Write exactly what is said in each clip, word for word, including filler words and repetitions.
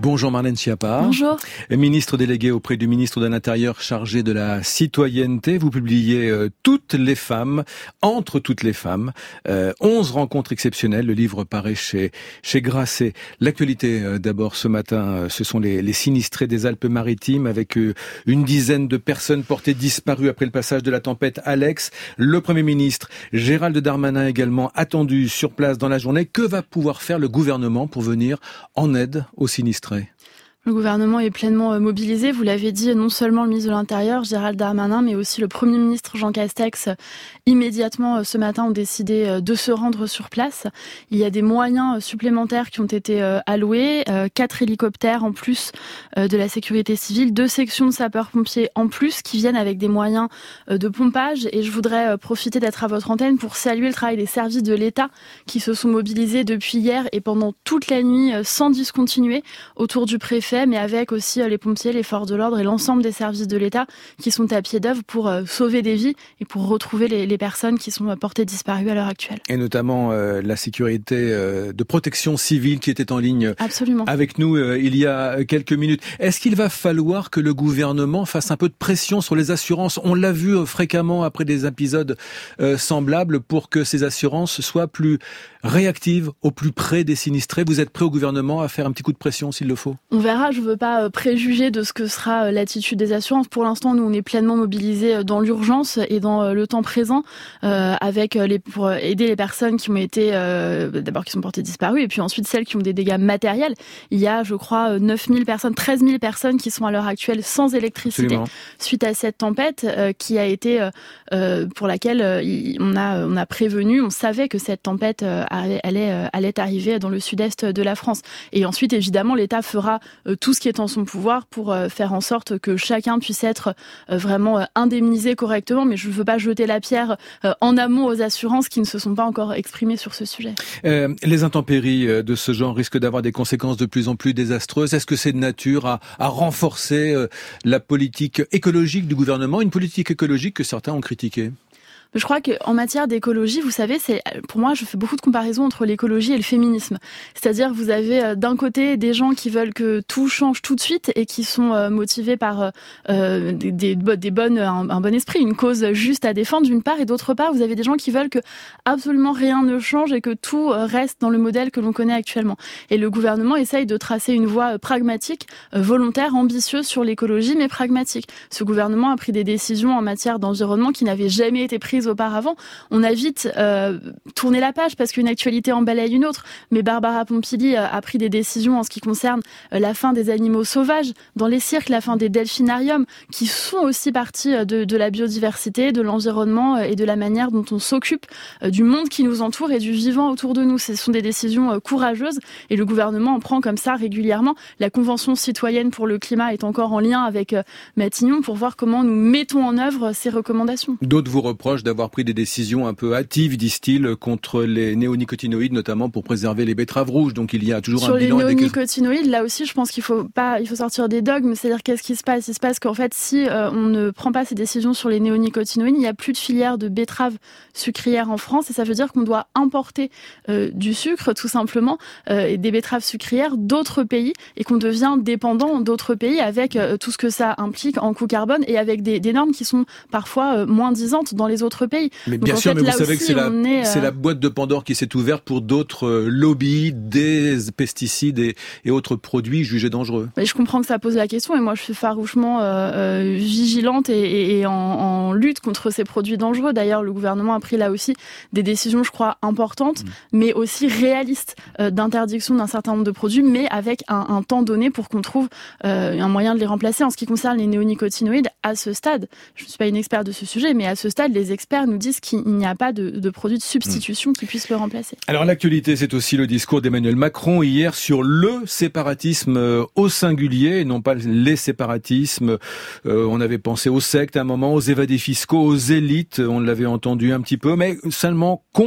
Bonjour Marlène Schiappa. Bonjour. Ministre déléguée auprès du ministre de l'Intérieur chargé de la citoyenneté. Vous publiez euh, Toutes les femmes, entre toutes les femmes, euh, onze rencontres exceptionnelles. Le livre paraît chez chez Grasset. L'actualité euh, d'abord ce matin, euh, ce sont les, les sinistrés des Alpes-Maritimes avec euh, une dizaine de personnes portées disparues après le passage de la tempête Alex. Le Premier ministre Gérald Darmanin également attendu sur place dans la journée. Que va pouvoir faire le gouvernement pour venir en aide aux sinistrés ? Le gouvernement est pleinement mobilisé, vous l'avez dit, non seulement le ministre de l'Intérieur, Gérald Darmanin, mais aussi le Premier ministre Jean Castex, immédiatement ce matin ont décidé de se rendre sur place. Il y a des moyens supplémentaires qui ont été alloués, quatre hélicoptères en plus de la sécurité civile, deux sections de sapeurs-pompiers en plus qui viennent avec des moyens de pompage. Et je voudrais profiter d'être à votre antenne pour saluer le travail des services de l'État qui se sont mobilisés depuis hier et pendant toute la nuit sans discontinuer autour du préfet, mais avec aussi les pompiers, les forces de l'ordre et l'ensemble des services de l'État qui sont à pied d'œuvre pour sauver des vies et pour retrouver les, les personnes qui sont portées disparues à l'heure actuelle. Et notamment euh, la sécurité euh, de protection civile qui était en ligne Absolument. Avec nous euh, il y a quelques minutes. Est-ce qu'il va falloir que le gouvernement fasse un peu de pression sur les assurances ? On l'a vu euh, fréquemment après des épisodes euh, semblables pour que ces assurances soient plus réactives, au plus près des sinistrés. Vous êtes prêt au gouvernement à faire un petit coup de pression s'il le faut ? On verra. Je ne veux pas préjuger de ce que sera l'attitude des assurances. Pour l'instant, nous, on est pleinement mobilisés dans l'urgence et dans le temps présent, euh, avec les, pour aider les personnes qui ont été, euh, d'abord qui sont portées disparues, et puis ensuite celles qui ont des dégâts matériels. Il y a, je crois, neuf mille personnes, treize mille personnes qui sont à l'heure actuelle sans électricité. Absolument. Suite à cette tempête euh, qui a été, euh, pour laquelle euh, on a, on a prévenu, on savait que cette tempête euh, allait, allait, allait arriver dans le sud-est de la France. Et ensuite, évidemment, l'État fera euh, tout ce qui est en son pouvoir pour euh, faire en sorte que chacun puisse être euh, vraiment euh, indemnisé correctement. Mais je ne veux pas jeter la pierre euh, en amont aux assurances qui ne se sont pas encore exprimées sur ce sujet. Euh, les intempéries de ce genre risquent d'avoir des conséquences de plus en plus désastreuses. Est-ce que c'est de nature à, à renforcer euh, la politique écologique du gouvernement, une politique écologique que certains ont critiquée ? Je crois qu'en matière d'écologie, vous savez, c'est pour moi, je fais beaucoup de comparaisons entre l'écologie et le féminisme. C'est-à-dire, vous avez d'un côté des gens qui veulent que tout change tout de suite et qui sont motivés par euh, des, des, des bonnes, un, un bon esprit, une cause juste à défendre d'une part, et d'autre part, vous avez des gens qui veulent que absolument rien ne change et que tout reste dans le modèle que l'on connaît actuellement. Et le gouvernement essaye de tracer une voie pragmatique, volontaire, ambitieuse sur l'écologie, mais pragmatique. Ce gouvernement a pris des décisions en matière d'environnement qui n'avaient jamais été prises auparavant. On a vite euh, tourné la page parce qu'une actualité en balaye une autre. Mais Barbara Pompili euh, a pris des décisions en ce qui concerne euh, la fin des animaux sauvages dans les cirques, la fin des delphinariums, qui sont aussi partie de, de la biodiversité, de l'environnement euh, et de la manière dont on s'occupe euh, du monde qui nous entoure et du vivant autour de nous. Ce sont des décisions euh, courageuses et le gouvernement en prend comme ça régulièrement. La Convention citoyenne pour le climat est encore en lien avec euh, Matignon pour voir comment nous mettons en œuvre ces recommandations. D'autres vous reprochent d'avoir pris des décisions un peu hâtives, disent-ils, contre les néonicotinoïdes, notamment pour préserver les betteraves rouges. Donc il y a toujours Sur un bilan. Sur les néonicotinoïdes, là aussi, je pense qu'il faut pas, il faut sortir des dogmes. C'est-à-dire, qu'est-ce qui se passe ? Il se passe qu'en fait, si euh, on ne prend pas ces décisions sur les néonicotinoïdes, il n'y a plus de filière de betteraves sucrières en France, et ça veut dire qu'on doit importer euh, du sucre, tout simplement, euh, et des betteraves sucrières d'autres pays, et qu'on devient dépendant d'autres pays avec euh, tout ce que ça implique en coût carbone et avec des, des normes qui sont parfois euh, moins disantes dans les autres pays. Mais bien Donc, sûr, en fait, mais vous savez que c'est la, est, euh... c'est la boîte de Pandore qui s'est ouverte pour d'autres euh, lobbies, des pesticides et, et autres produits jugés dangereux. Mais je comprends que ça pose la question et moi je suis farouchement euh, euh, vigilante et, et, et en, en lutte contre ces produits dangereux. D'ailleurs, le gouvernement a pris là aussi des décisions, je crois, importantes, mmh. mais aussi réalistes euh, d'interdiction d'un certain nombre de produits, mais avec un, un temps donné pour qu'on trouve euh, un moyen de les remplacer. En ce qui concerne les néonicotinoïdes, à ce stade, je ne suis pas une experte de ce sujet, mais à ce stade, les experts nous disent qu'il n'y a pas de, de produit de substitution mmh. qui puisse le remplacer. Alors l'actualité, c'est aussi le discours d'Emmanuel Macron hier sur le séparatisme euh, au singulier, et non pas les séparatismes. Euh, on avait pensé aux sectes à un moment, aux évadés fiscaux, aux élites, on l'avait entendu un petit peu, mais seulement contre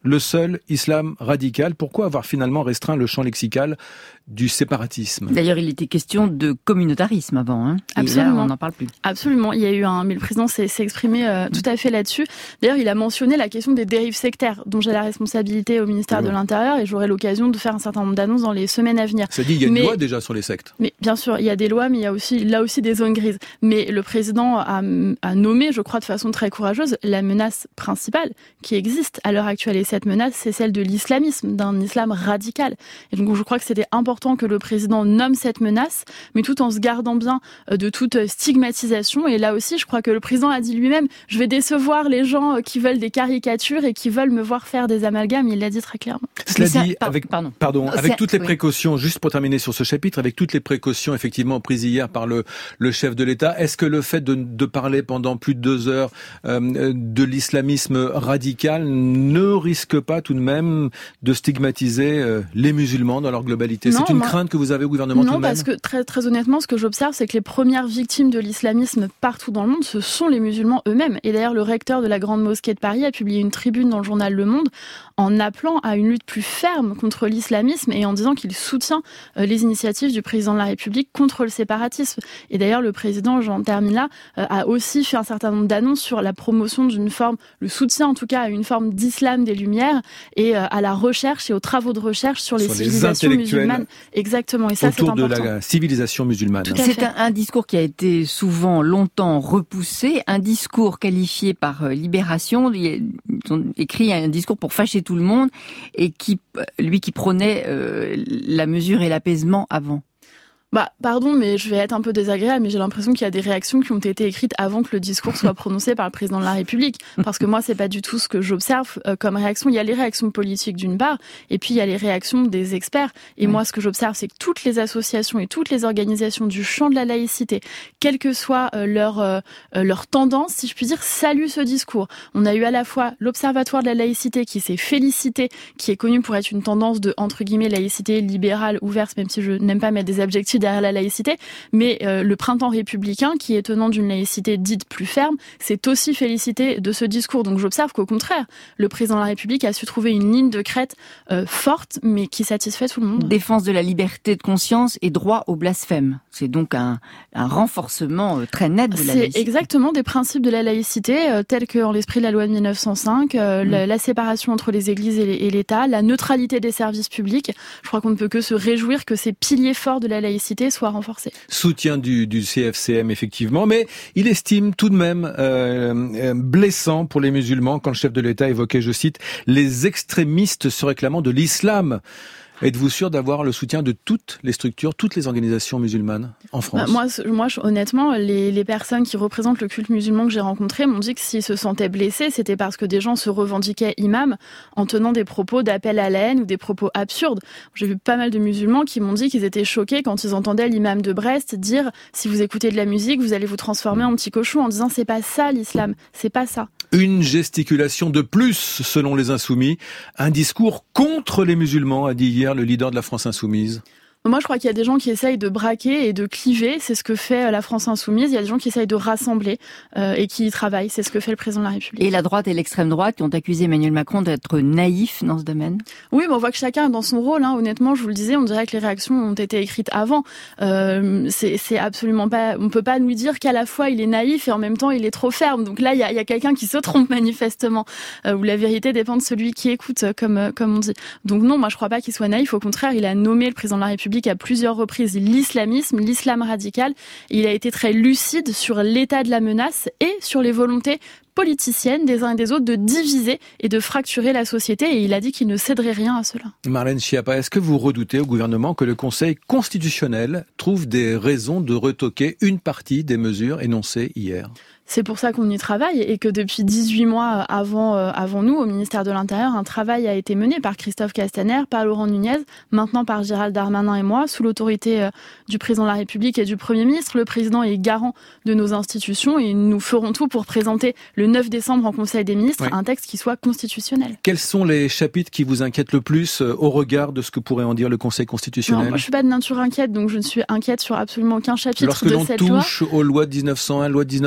le seul islam radical. Pourquoi avoir finalement restreint le champ lexical du séparatisme? D'ailleurs, il était question de communautarisme avant, hein. Absolument. Et là, on n'en parle plus. Absolument. Il y a eu un, mais le président s'est, s'est exprimé euh, tout à fait là-dessus. D'ailleurs, il a mentionné la question des dérives sectaires, dont j'ai la responsabilité au ministère oui. de l'Intérieur, et j'aurai l'occasion de faire un certain nombre d'annonces dans les semaines à venir. Ça dit, il y a une mais, loi déjà sur les sectes. Mais bien sûr, il y a des lois, mais il y a aussi, là aussi des zones grises. Mais le président a, a nommé, je crois de façon très courageuse, la menace principale qui existe à l'heure actuelle. Et cette menace, c'est celle de l'islamisme, d'un islam radical. Et donc, je crois que c'était important que le président nomme cette menace, mais tout en se gardant bien de toute stigmatisation. Et là aussi, je crois que le président a dit lui-même, je vais décevoir les gens qui veulent des caricatures et qui veulent me voir faire des amalgames. Il l'a dit très clairement. Cela dit, avec, pardon, pardon, avec toutes les oui. précautions, juste pour terminer sur ce chapitre, avec toutes les précautions effectivement prises hier par le, le chef de l'État, est-ce que le fait de, de parler pendant plus de deux heures euh, de l'islamisme radical ne risque pas tout de même de stigmatiser euh, les musulmans dans leur globalité? Non, C'est une moi... crainte que vous avez au gouvernement non, tout de même? Non, parce que très, très honnêtement, ce que j'observe, c'est que les premières victimes de l'islamisme partout dans le monde, ce sont les musulmans eux-mêmes. Et d'ailleurs, le recteur de la Grande Mosquée de Paris a publié une tribune dans le journal Le Monde en appelant à une lutte plus ferme contre l'islamisme et en disant qu'il soutient les initiatives du président de la République contre le séparatisme. Et d'ailleurs, le président, j'en termine là, a aussi fait un certain nombre d'annonces sur la promotion d'une forme, le soutien en tout cas à une forme d'islam des Lumières et à la recherche et aux travaux de recherche sur les sur civilisations les musulmanes. Exactement. Et ça, c'est important. Autour de la civilisation musulmane. C'est un, un discours qui a été souvent longtemps repoussé, un discours qualifié par Libération, ils ont écrit un discours pour fâcher tout le monde et qui, lui qui prônait euh, la mesure et l'apaisement avant. Bah, pardon, mais je vais être un peu désagréable, mais j'ai l'impression qu'il y a des réactions qui ont été écrites avant que le discours soit prononcé par le président de la République. Parce que moi, c'est pas du tout ce que j'observe euh, comme réaction. Il y a les réactions politiques d'une part, et puis il y a les réactions des experts. Et mmh. moi, ce que j'observe, c'est que toutes les associations et toutes les organisations du champ de la laïcité, quelle que soit euh, leur, euh, leur tendance, si je puis dire, saluent ce discours. On a eu à la fois l'Observatoire de la laïcité qui s'est félicité, qui est connu pour être une tendance de, entre guillemets, laïcité libérale, ouverte, même si je n'aime pas mettre des adjectifs derrière la laïcité, mais euh, le printemps républicain, qui est tenant d'une laïcité dite plus ferme, s'est aussi félicité de ce discours. Donc j'observe qu'au contraire, le président de la République a su trouver une ligne de crête euh, forte, mais qui satisfait tout le monde. Défense de la liberté de conscience et droit au blasphème. C'est donc un, un renforcement euh, très net de la C'est laïcité. C'est exactement des principes de la laïcité, euh, tels qu'en l'esprit de la loi de mille neuf cent cinq, euh, mmh. la, la séparation entre les églises et, les, et l'État, la neutralité des services publics. Je crois qu'on ne peut que se réjouir que ces piliers forts de la laïcité soit renforcé. Soutien du, du C F C M, effectivement, mais il estime tout de même euh, blessant pour les musulmans quand le chef de l'État évoquait, je cite, les extrémistes se réclamant de l'islam. Êtes-vous sûr d'avoir le soutien de toutes les structures, toutes les organisations musulmanes en France? bah, Moi, moi je, honnêtement, les, les personnes qui représentent le culte musulman que j'ai rencontré m'ont dit que s'ils se sentaient blessés, c'était parce que des gens se revendiquaient imams en tenant des propos d'appel à la haine ou des propos absurdes. J'ai vu pas mal de musulmans qui m'ont dit qu'ils étaient choqués quand ils entendaient l'imam de Brest dire « si vous écoutez de la musique, vous allez vous transformer en petit cochon » en disant « c'est pas ça l'islam, c'est pas ça ». Une gesticulation de plus, selon les Insoumis. Un discours contre les musulmans, a dit hier le leader de la France Insoumise. Moi, je crois qu'il y a des gens qui essayent de braquer et de cliver. C'est ce que fait la France Insoumise. Il y a des gens qui essayent de rassembler euh, et qui y travaillent. C'est ce que fait le président de la République. Et la droite et l'extrême droite qui ont accusé Emmanuel Macron d'être naïf dans ce domaine. Oui, mais on voit que chacun est dans son rôle. Hein. Honnêtement, je vous le disais, on dirait que les réactions ont été écrites avant. Euh, c'est, c'est absolument pas. On peut pas nous dire qu'à la fois il est naïf et en même temps il est trop ferme. Donc là, il y a, il y a quelqu'un qui se trompe manifestement. Euh, où la vérité dépend de celui qui écoute, comme comme on dit. Donc non, moi je crois pas qu'il soit naïf. Au contraire, il a nommé le président de la République à plusieurs reprises l'islamisme, l'islam radical. Il a été très lucide sur l'état de la menace et sur les volontés politiciennes des uns et des autres de diviser et de fracturer la société, et il a dit qu'il ne céderait rien à cela. Marlène Schiappa, est-ce que vous redoutez au gouvernement que le Conseil constitutionnel trouve des raisons de retoquer une partie des mesures énoncées hier ? C'est pour ça qu'on y travaille et que depuis dix-huit mois avant, euh, avant nous, au ministère de l'Intérieur, un travail a été mené par Christophe Castaner, par Laurent Nunez, maintenant par Gérald Darmanin et moi, sous l'autorité euh, du président de la République et du Premier ministre. Le président est garant de nos institutions et nous ferons tout pour présenter le neuf décembre en Conseil des ministres oui. un texte qui soit constitutionnel. Quels sont les chapitres qui vous inquiètent le plus euh, au regard de ce que pourrait en dire le Conseil constitutionnel ? Non, moi je suis pas de nature inquiète, donc je ne suis inquiète sur absolument aucun chapitre de cette loi. Lorsque l'on touche aux lois de dix-neuf cent un, loi de dix-neuf cent cinq,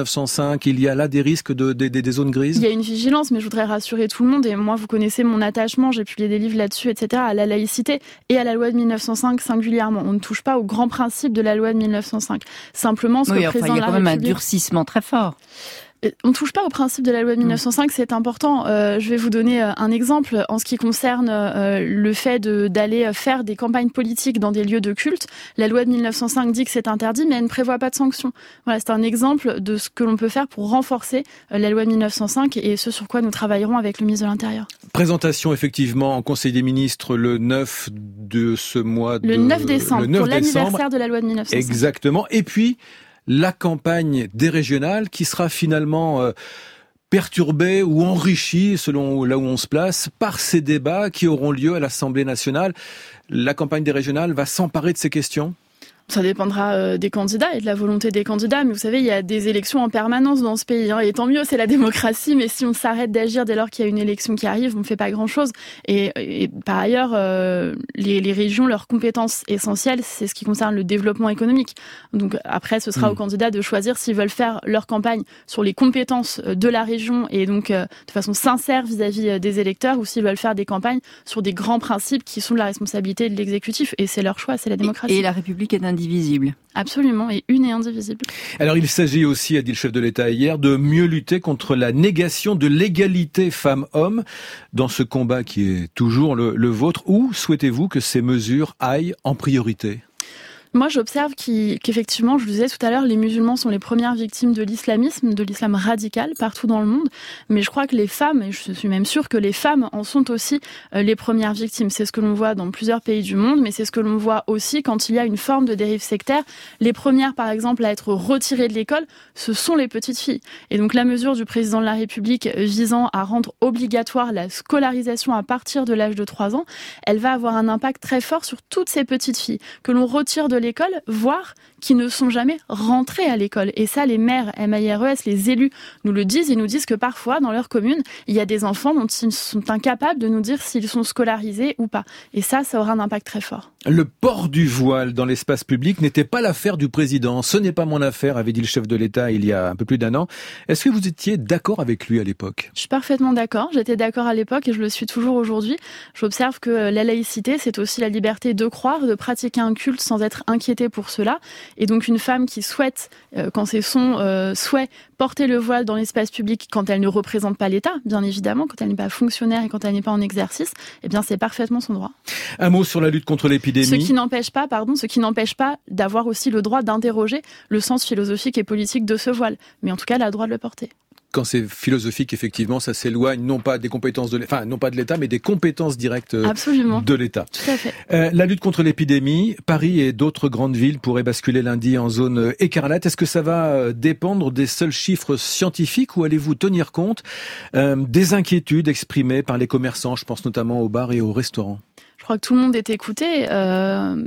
cinq, il y a là des risques de, de, de des zones grises? Il y a une vigilance, mais je voudrais rassurer tout le monde, et moi vous connaissez mon attachement, j'ai publié des livres là-dessus, et cetera, à la laïcité et à la loi de mille neuf cent cinq singulièrement. On ne touche pas aux grands principes de la loi de mille neuf cent cinq. Simplement, ce oui, que le enfin, président il y a quand de la même République... un durcissement très fort. On ne touche pas au principe de la loi de mille neuf cent cinq, c'est important. Euh, je vais vous donner un exemple en ce qui concerne euh, le fait de, d'aller faire des campagnes politiques dans des lieux de culte. La loi de mille neuf cent cinq dit que c'est interdit, mais elle ne prévoit pas de sanctions. Voilà, c'est un exemple de ce que l'on peut faire pour renforcer euh, la loi de mille neuf cent cinq et ce sur quoi nous travaillerons avec le ministre de l'Intérieur. Présentation effectivement en Conseil des ministres le neuf de ce mois de... Le neuf décembre, le neuf pour l'anniversaire décembre. de la loi de mille neuf cent cinq. Exactement. Et puis, la campagne des régionales qui sera finalement euh, perturbée ou enrichie, selon là où on se place, par ces débats qui auront lieu à l'Assemblée nationale. La campagne des régionales va s'emparer de ces questions ? Ça dépendra euh, des candidats et de la volonté des candidats. Mais vous savez, il y a des élections en permanence dans ce pays. Hein, et tant mieux, c'est la démocratie. Mais si on s'arrête d'agir dès lors qu'il y a une élection qui arrive, on ne fait pas grand-chose. Et, et par ailleurs, euh, les, les régions, leurs compétences essentielles, c'est ce qui concerne le développement économique. Donc après, ce sera mmh. aux candidats de choisir s'ils veulent faire leur campagne sur les compétences de la région et donc euh, de façon sincère vis-à-vis des électeurs, ou s'ils veulent faire des campagnes sur des grands principes qui sont de la responsabilité de l'exécutif. Et c'est leur choix, c'est la démocratie. Et, et la République est indivisible. Absolument, et une et indivisible. Alors il s'agit aussi, a dit le chef de l'État hier, de mieux lutter contre la négation de l'égalité femmes-hommes dans ce combat qui est toujours le, le vôtre. Où souhaitez-vous que ces mesures aillent en priorité ? Moi, j'observe qu'effectivement, je le disais tout à l'heure, les musulmans sont les premières victimes de l'islamisme, de l'islam radical partout dans le monde. Mais je crois que les femmes, et je suis même sûre que les femmes en sont aussi les premières victimes. C'est ce que l'on voit dans plusieurs pays du monde, mais c'est ce que l'on voit aussi quand il y a une forme de dérive sectaire. Les premières, par exemple, à être retirées de l'école, ce sont les petites filles. Et donc la mesure du président de la République visant à rendre obligatoire la scolarisation à partir de l'âge de trois ans, elle va avoir un impact très fort sur toutes ces petites filles que l'on retire de l'école, voire qui ne sont jamais rentrés à l'école. Et ça, les maires M A I R E S, les élus nous le disent. Ils nous disent que parfois, dans leur commune, il y a des enfants dont ils sont incapables de nous dire s'ils sont scolarisés ou pas. Et ça, ça aura un impact très fort. Le port du voile dans l'espace public n'était pas l'affaire du président. Ce n'est pas mon affaire, avait dit le chef de l'État il y a un peu plus d'un an. Est-ce que vous étiez d'accord avec lui à l'époque ? Je suis parfaitement d'accord. J'étais d'accord à l'époque et je le suis toujours aujourd'hui. J'observe que la laïcité, c'est aussi la liberté de croire, de pratiquer un culte sans être inquiété pour cela. Et donc une femme qui souhaite, euh, quand c'est son euh, souhait, porter le voile dans l'espace public quand elle ne représente pas l'État, bien évidemment, quand elle n'est pas fonctionnaire et quand elle n'est pas en exercice, eh bien c'est parfaitement son droit. Un mot sur la lutte contre l'épidémie. Ce qui n'empêche pas, pardon, ce qui n'empêche pas d'avoir aussi le droit d'interroger le sens philosophique et politique de ce voile. Mais en tout cas, elle a le droit de le porter. Quand c'est philosophique, effectivement, ça s'éloigne non pas des compétences de l'État, enfin non pas de l'État, mais des compétences directes Absolument. de l'État. Tout à fait. Euh, la lutte contre l'épidémie, Paris et d'autres grandes villes pourraient basculer lundi en zone écarlate. Est-ce que ça va dépendre des seuls chiffres scientifiques ou allez-vous tenir compte euh, des inquiétudes exprimées par les commerçants? Je pense notamment aux bars et aux restaurants. Je crois que tout le monde est écouté. Euh...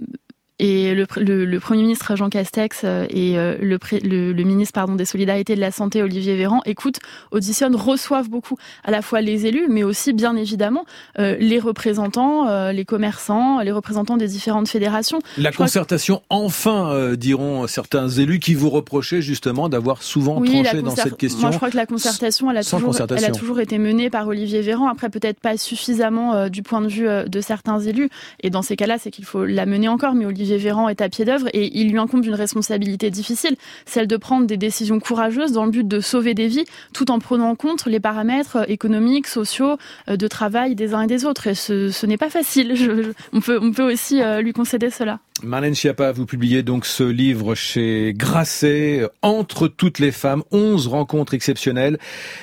Et le, le, le Premier ministre Jean Castex et le, le, le ministre pardon, des Solidarités et de la Santé Olivier Véran écoutent, auditionnent, reçoivent beaucoup à la fois les élus, mais aussi bien évidemment euh, les représentants, euh, les commerçants, les représentants des différentes fédérations. La Je concertation, que... enfin, euh, diront certains élus qui vous reprochaient justement d'avoir souvent oui, tranché concer... dans cette question. Moi, je crois que la concertation, elle a, toujours, concertation. Elle a toujours été menée par Olivier Véran. Après, peut-être pas suffisamment euh, du point de vue euh, de certains élus. Et dans ces cas-là, c'est qu'il faut la mener encore. Mais Olivier Olivier Véran est à pied d'œuvre et il lui incombe une responsabilité difficile, celle de prendre des décisions courageuses dans le but de sauver des vies, tout en prenant en compte les paramètres économiques, sociaux, de travail des uns et des autres. Et ce, ce n'est pas facile. Je, je, on peut, on peut aussi euh, lui concéder cela. Marlène Schiappa, vous publiez donc ce livre chez Grasset, Entre toutes les femmes, onze rencontres exceptionnelles.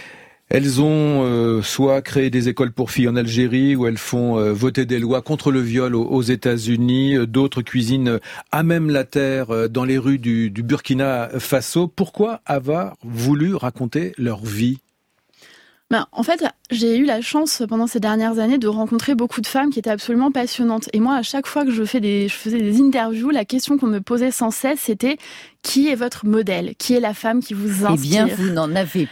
Elles ont euh, soit créé des écoles pour filles en Algérie, où elles font euh, voter des lois contre le viol aux, aux États-Unis. D'autres cuisinent à même la terre euh, dans les rues du, du Burkina Faso. Pourquoi avoir voulu raconter leur vie ? Ben, en fait, j'ai eu la chance pendant ces dernières années de rencontrer beaucoup de femmes qui étaient absolument passionnantes. Et moi, à chaque fois que je, fais des, je faisais des interviews, la question qu'on me posait sans cesse, c'était qui est votre modèle ? Qui est la femme qui vous inspire ? Eh bien, vous n'en avez pas.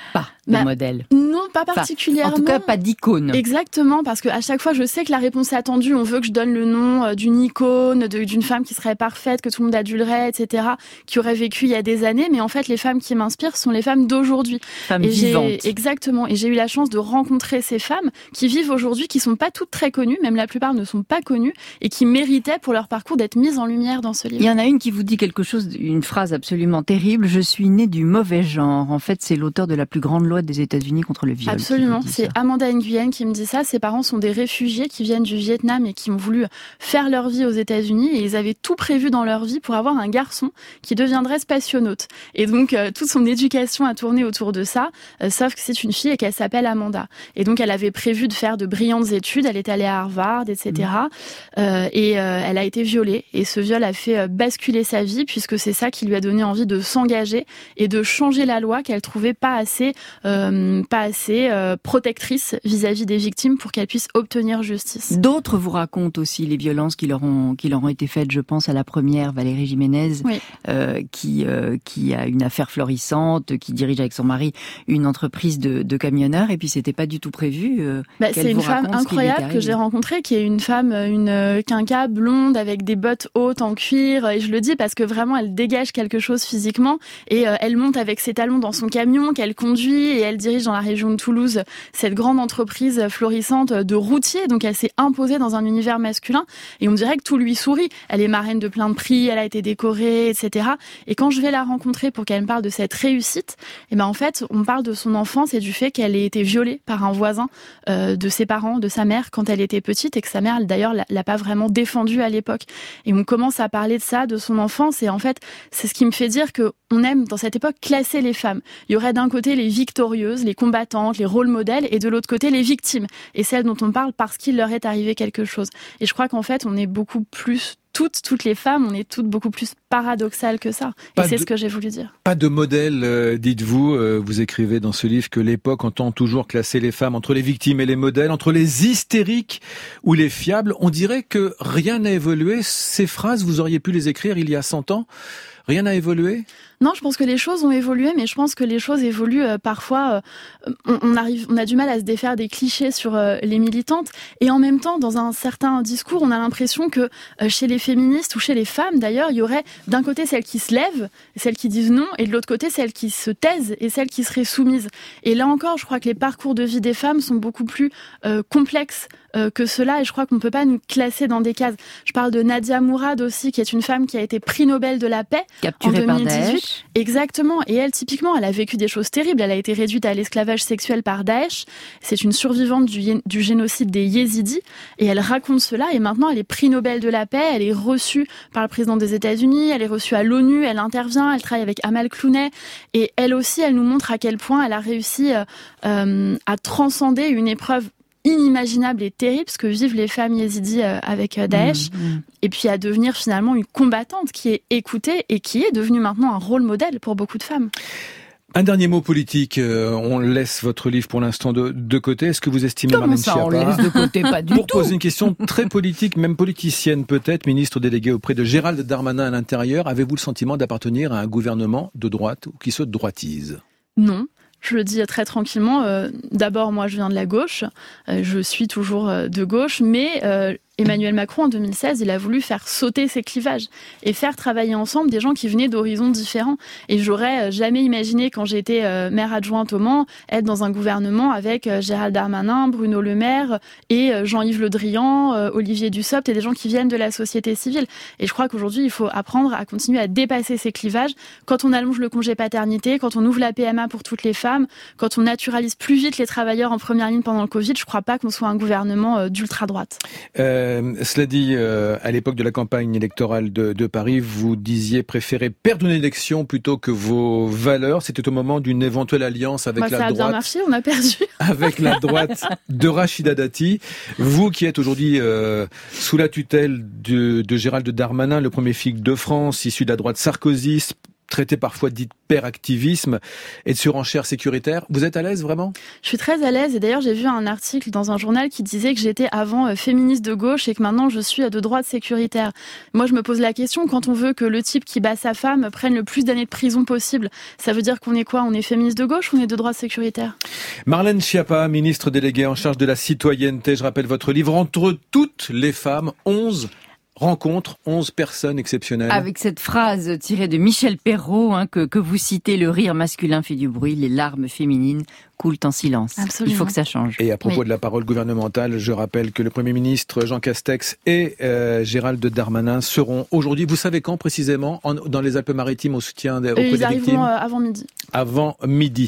de bah, modèle. Non, pas particulièrement. Enfin, en tout cas, pas d'icône. Exactement, parce qu'à chaque fois, je sais que la réponse est attendue. On veut que je donne le nom euh, d'une icône, de, d'une femme qui serait parfaite, que tout le monde adulerait, et cetera, qui aurait vécu il y a des années. Mais en fait, les femmes qui m'inspirent sont les femmes d'aujourd'hui. Femmes et vivantes. J'ai, exactement. Et j'ai eu la chance de rencontrer ces femmes qui vivent aujourd'hui, qui sont pas toutes très connues, même la plupart ne sont pas connues, et qui méritaient pour leur parcours d'être mises en lumière dans ce livre. Il y en a une qui vous dit quelque chose, une phrase absolument terrible. Je suis née du mauvais genre. En fait, c'est l'auteur de la plus grande loi des États-Unis contre le viol. Absolument, c'est ça. Amanda Nguyen qui me dit ça. Ses parents sont des réfugiés qui viennent du Vietnam et qui ont voulu faire leur vie aux États-Unis et ils avaient tout prévu dans leur vie pour avoir un garçon qui deviendrait spationaute. Et donc euh, toute son éducation a tourné autour de ça, euh, sauf que c'est une fille et qu'elle s'appelle Amanda. Et donc elle avait prévu de faire de brillantes études, elle est allée à Harvard, et cetera. Mmh. Euh, et euh, elle a été violée et ce viol a fait euh, basculer sa vie puisque c'est ça qui lui a donné envie de s'engager et de changer la loi qu'elle trouvait pas assez euh, pas assez euh, protectrice vis-à-vis des victimes pour qu'elles puissent obtenir justice. D'autres vous racontent aussi les violences qui leur ont qui leur ont été faites. Je pense à la première, Valérie Jiménez, oui. euh, qui euh, qui a une affaire florissante, qui dirige avec son mari une entreprise de, de camionneurs et puis c'était pas du tout prévu. Euh, bah, c'est une femme incroyable que j'ai rencontrée, qui est une femme, une quinca blonde avec des bottes hautes en cuir et je le dis parce que vraiment elle dégage quelque chose physiquement et euh, elle monte avec ses talons dans son camion qu'elle conduit et elle dirige dans la région de Toulouse cette grande entreprise florissante de routiers, donc elle s'est imposée dans un univers masculin et on dirait que tout lui sourit. Elle est marraine de plein de prix, elle a été décorée, et cetera. Et quand je vais la rencontrer pour qu'elle me parle de cette réussite, et ben en fait on parle de son enfance et du fait qu'elle ait été violée par un voisin euh, de ses parents, de sa mère quand elle était petite et que sa mère d'ailleurs l'a pas vraiment défendue à l'époque. Et on commence à parler de ça, de son enfance et en fait c'est ce qui me fait dire que on aime dans cette époque classer les femmes. Il y aurait d'un côté les victorieuses, les combattantes, les rôles modèles et de l'autre côté les victimes et celles dont on parle parce qu'il leur est arrivé quelque chose. Et je crois qu'en fait on est beaucoup plus toutes, toutes les femmes, on est toutes beaucoup plus paradoxales que ça. Et c'est de, ce que j'ai voulu dire. Pas de modèle, euh, dites-vous. Euh, vous écrivez dans ce livre que l'époque entend toujours classer les femmes entre les victimes et les modèles, entre les hystériques ou les fiables. On dirait que rien n'a évolué. Ces phrases, vous auriez pu les écrire il y a cent ans. Rien n'a évolué ? Non, je pense que les choses ont évolué, mais je pense que les choses évoluent euh, parfois. Euh, on, on arrive, on a du mal à se défaire des clichés sur euh, les militantes, et en même temps, dans un certain discours, on a l'impression que euh, chez les féministes ou chez les femmes, d'ailleurs, il y aurait d'un côté celles qui se lèvent, celles qui disent non, et de l'autre côté celles qui se taisent et celles qui seraient soumises. Et là encore, je crois que les parcours de vie des femmes sont beaucoup plus euh, complexes euh, que cela, et je crois qu'on ne peut pas nous classer dans des cases. Je parle de Nadia Mourad aussi, qui est une femme qui a été prix Nobel de la paix capturée en deux mille dix-huit. Par Daesh. Exactement. Et elle, typiquement, elle a vécu des choses terribles. Elle a été réduite à l'esclavage sexuel par Daesh. C'est une survivante du, du génocide des Yézidis. Et elle raconte cela. Et maintenant, elle est prix Nobel de la paix. Elle est reçue par le président des États-Unis. Elle est reçue à l'ONU. Elle intervient. Elle travaille avec Amal Clooney. Et elle aussi, elle nous montre à quel point elle a réussi euh, à transcender une épreuve inimaginable et terrible, ce que vivent les femmes yézidis avec Daesh, mmh, mmh. et puis à devenir finalement une combattante qui est écoutée et qui est devenue maintenant un rôle modèle pour beaucoup de femmes. Un dernier mot politique, euh, on laisse votre livre pour l'instant de, de côté. Est-ce que vous estimez, Comment Marlène ça, Schiappa, on laisse de côté, pas du pour tout. poser une question très politique, même politicienne peut-être, ministre délégué auprès de Gérald Darmanin à l'intérieur, avez-vous le sentiment d'appartenir à un gouvernement de droite ou qui se droitise ? Non. Je le dis très tranquillement. Euh, d'abord, moi, je viens de la gauche. Euh, je suis toujours euh, de gauche, mais euh, Emmanuel Macron, en deux mille seize, il a voulu faire sauter ces clivages et faire travailler ensemble des gens qui venaient d'horizons différents. Et j'aurais jamais imaginé, quand j'étais euh, maire adjointe au Mans, être dans un gouvernement avec euh, Gérald Darmanin, Bruno Le Maire et euh, Jean-Yves Le Drian, euh, Olivier Dussopt et des gens qui viennent de la société civile. Et je crois qu'aujourd'hui, il faut apprendre à continuer à dépasser ces clivages. Quand on allonge le congé paternité, quand on ouvre la P M A pour toutes les femmes, quand on naturalise plus vite les travailleurs en première ligne pendant le Covid, je ne crois pas qu'on soit un gouvernement euh, d'ultra-droite. Euh... Euh, cela dit, euh, à l'époque de la campagne électorale de, de Paris, vous disiez préférer perdre une élection plutôt que vos valeurs. C'était au moment d'une éventuelle alliance avec bah, la ça droite. Ça a bien marché, on a perdu. Avec la droite de Rachida Dati. Vous qui êtes aujourd'hui euh, sous la tutelle de, de Gérald Darmanin, le premier flic de France, issu de la droite sarkozyste, traité parfois d'hyperactivisme et de surenchère sécuritaire. Vous êtes à l'aise vraiment ? Je suis très à l'aise et d'ailleurs j'ai vu un article dans un journal qui disait que j'étais avant euh, féministe de gauche et que maintenant je suis de droite sécuritaire. Moi je me pose la question, quand on veut que le type qui bat sa femme prenne le plus d'années de prison possible, ça veut dire qu'on est quoi ? On est féministe de gauche ou on est de droite sécuritaire ? Marlène Schiappa, ministre déléguée en charge de la citoyenneté, je rappelle votre livre Entre toutes les femmes, onze rencontres, onze personnes exceptionnelles. Avec cette phrase tirée de Michel Perrault, hein, que, que vous citez, le rire masculin fait du bruit, les larmes féminines coulent en silence. Absolument. Il faut que ça change. Et à propos Oui. de la parole gouvernementale, je rappelle que le Premier ministre Jean Castex et euh, Gérald Darmanin seront aujourd'hui, vous savez quand précisément, en, dans les Alpes-Maritimes au soutien des, auprès Et ils des victimes ? arriveront euh, avant midi. Avant midi.